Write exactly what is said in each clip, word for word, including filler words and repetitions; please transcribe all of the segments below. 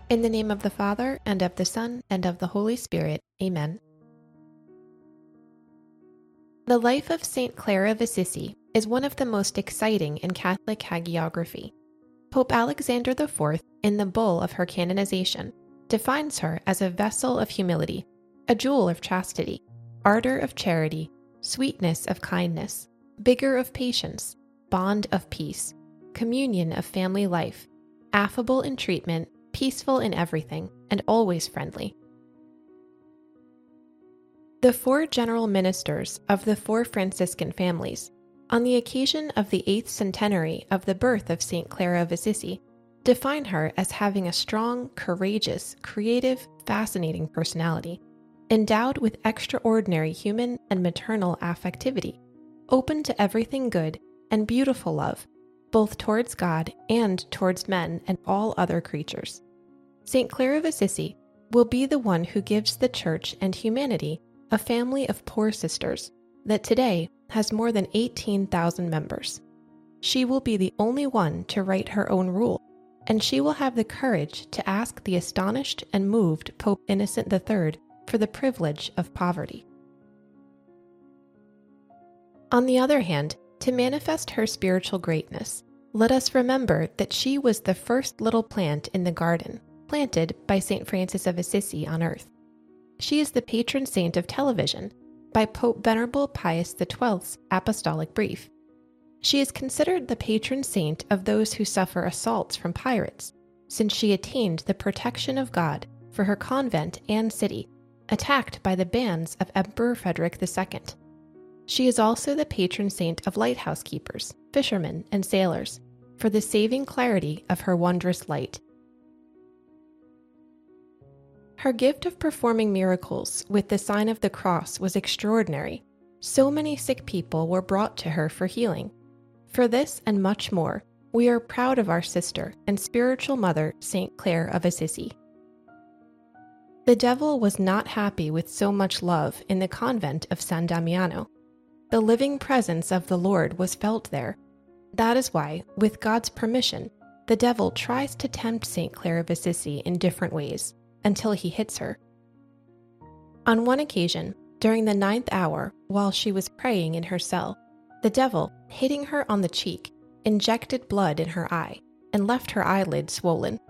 In the name of the Father, and of the Son, and of the Holy Spirit. Amen. The life of Saint Clare of Assisi is one of the most exciting in Catholic hagiography. Pope Alexander the Fourth, in the bull of her canonization, defines her as a vessel of humility, a jewel of chastity, ardor of charity, sweetness of kindness, vigor of patience, bond of peace, communion of family life, affable in treatment, peaceful in everything, and always friendly. The four general ministers of the four Franciscan families, on the occasion of the eighth centenary of the birth of Saint Clare of Assisi, define her as having a strong, courageous, creative, fascinating personality, endowed with extraordinary human and maternal affectivity, open to everything good and beautiful love, both towards God and towards men and all other creatures. Saint Clare of Assisi will be the one who gives the Church and humanity a family of poor sisters that today has more than eighteen thousand members. She will be the only one to write her own rule, and she will have the courage to ask the astonished and moved Pope Innocent the Third for the privilege of poverty. On the other hand, to manifest her spiritual greatness, let us remember that she was the first little plant in the garden, planted by Saint Francis of Assisi on earth. She is the patron saint of television by Pope Venerable Pius the Twelfth's apostolic brief. She is considered the patron saint of those who suffer assaults from pirates, since she attained the protection of God for her convent and city, attacked by the bands of Emperor Frederick the Second. She is also the patron saint of lighthouse keepers, fishermen, and sailors, for the saving clarity of her wondrous light. Her gift of performing miracles with the sign of the cross was extraordinary. So many sick people were brought to her for healing. For this and much more, we are proud of our sister and spiritual mother, Saint Clare of Assisi. The devil was not happy with so much love in the convent of San Damiano. The living presence of the Lord was felt there. That is why, with God's permission, the devil tries to tempt Saint Clare of Assisi in different ways, until he hits her. On one occasion, during the ninth hour, while she was praying in her cell, the devil, hitting her on the cheek, injected blood in her eye and left her eyelid swollen.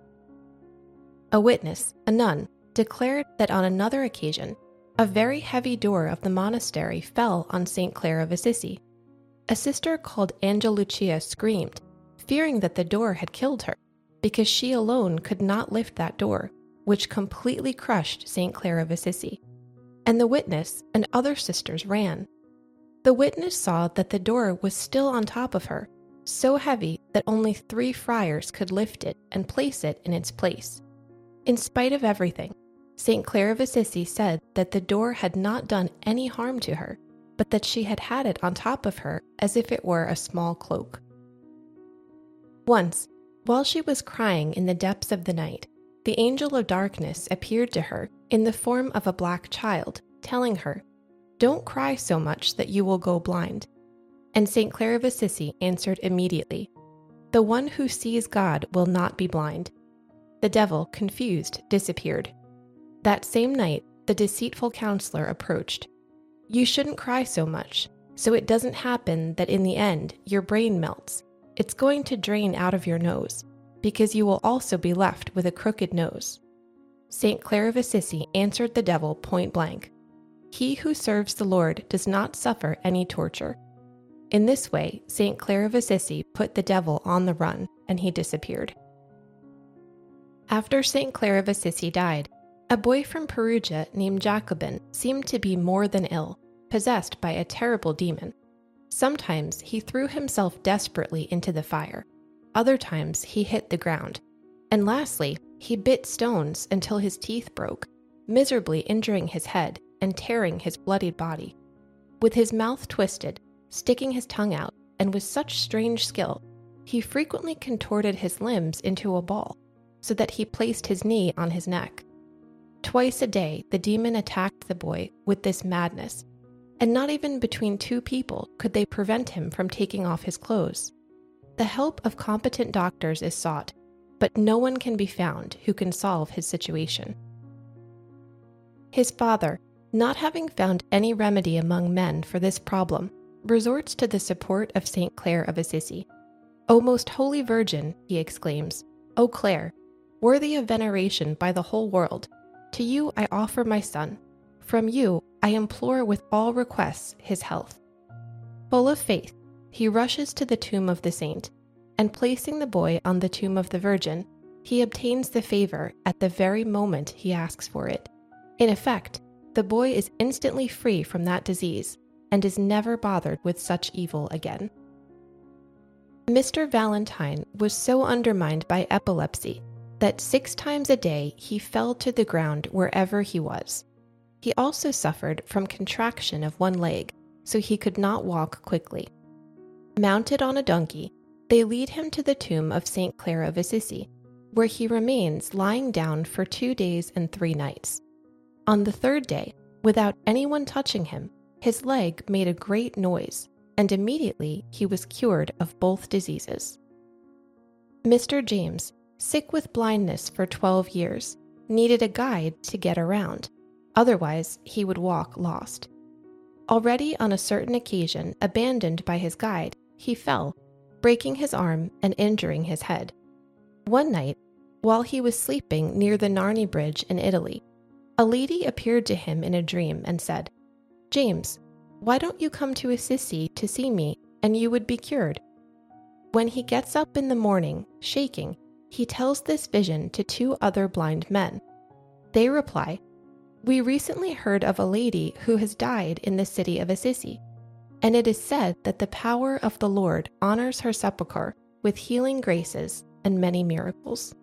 A witness, a nun, declared that on another occasion, a very heavy door of the monastery fell on Saint Clare of Assisi. A sister called Angelucia screamed, fearing that the door had killed her, because she alone could not lift that door, which completely crushed Saint Clare of Assisi, and the witness and other sisters ran. The witness saw that the door was still on top of her, so heavy that only three friars could lift it and place it in its place. In spite of everything, Saint Clare of Assisi said that the door had not done any harm to her, but that she had had it on top of her as if it were a small cloak. Once, while she was crying in the depths of the night, the angel of darkness appeared to her in the form of a black child, telling her, "Don't cry so much that you will go blind." And Saint Clare of Assisi answered immediately, "The one who sees God will not be blind." The devil, confused, disappeared. That same night, the deceitful counselor approached. "You shouldn't cry so much, so it doesn't happen that in the end your brain melts. It's going to drain out of your nose, because you will also be left with a crooked nose." Saint Clare of Assisi answered the devil point blank, "He who serves the Lord does not suffer any torture." In this way, Saint Clare of Assisi put the devil on the run, and he disappeared. After Saint Clare of Assisi died, a boy from Perugia named Jacobin seemed to be more than ill, possessed by a terrible demon. Sometimes he threw himself desperately into the fire. Other times he hit the ground. And lastly, he bit stones until his teeth broke, miserably injuring his head and tearing his bloodied body. With his mouth twisted, sticking his tongue out, and with such strange skill, he frequently contorted his limbs into a ball, so that he placed his knee on his neck. Twice a day the demon attacked the boy with this madness, and not even between two people could they prevent him from taking off his clothes. The help of competent doctors is sought, but no one can be found who can solve his situation. His father, not having found any remedy among men for this problem, resorts to the support of Saint Clare of Assisi. "O most holy Virgin," he exclaims, "O Clare, worthy of veneration by the whole world, to you I offer my son. From you I implore with all requests his health." Full of faith, he rushes to the tomb of the saint, and placing the boy on the tomb of the Virgin, he obtains the favor at the very moment he asks for it. In effect, the boy is instantly free from that disease and is never bothered with such evil again. Mister Valentine was so undermined by epilepsy that six times a day he fell to the ground wherever he was. He also suffered from contraction of one leg, so he could not walk quickly. Mounted on a donkey, they lead him to the tomb of Saint Clare of Assisi, where he remains lying down for two days and three nights. On the third day, without anyone touching him, his leg made a great noise, and immediately he was cured of both diseases. Mister James, sick with blindness for twelve years, needed a guide to get around, otherwise he would walk lost. Already on a certain occasion abandoned by his guide, he fell, breaking his arm and injuring his head. One night, while he was sleeping near the Narni Bridge in Italy, a lady appeared to him in a dream and said, "James, why don't you come to Assisi to see me, and you would be cured?" When he gets up in the morning, shaking, he tells this vision to two other blind men. They reply, "We recently heard of a lady who has died in the city of Assisi, and it is said that the power of the Lord honors her sepulchre with healing graces and many miracles."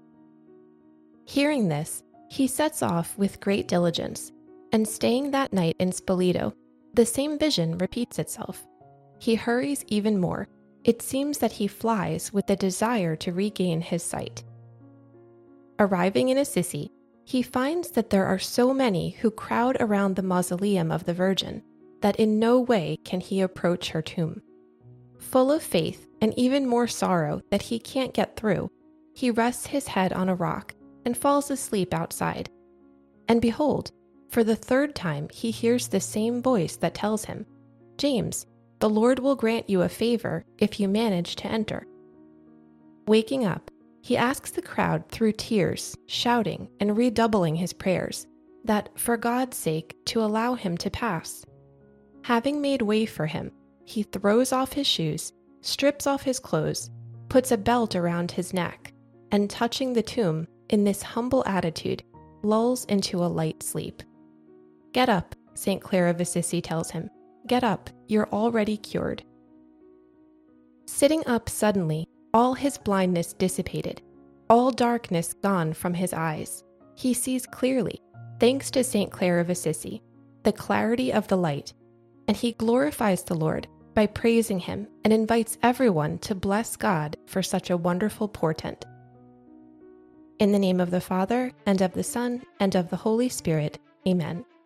Hearing this, he sets off with great diligence, and staying that night in Spoleto, the same vision repeats itself. He hurries even more. It seems that he flies with the desire to regain his sight. Arriving in Assisi, he finds that there are so many who crowd around the mausoleum of the Virgin that in no way can he approach her tomb. Full of faith and even more sorrow that he can't get through, he rests his head on a rock and falls asleep outside. And behold, for the third time he hears the same voice that tells him, "James, the Lord will grant you a favor if you manage to enter." Waking up, he asks the crowd through tears, shouting and redoubling his prayers, that for God's sake to allow him to pass. Having made way for him, he throws off his shoes, strips off his clothes, puts a belt around his neck, and touching the tomb, in this humble attitude, lulls into a light sleep. "Get up," Saint Clare of Assisi tells him. "Get up, you're already cured." Sitting up suddenly, all his blindness dissipated, all darkness gone from his eyes. He sees clearly, thanks to Saint Clare of Assisi, the clarity of the light, and he glorifies the Lord by praising him and invites everyone to bless God for such a wonderful portent. In the name of the Father, and of the Son, and of the Holy Spirit, Amen.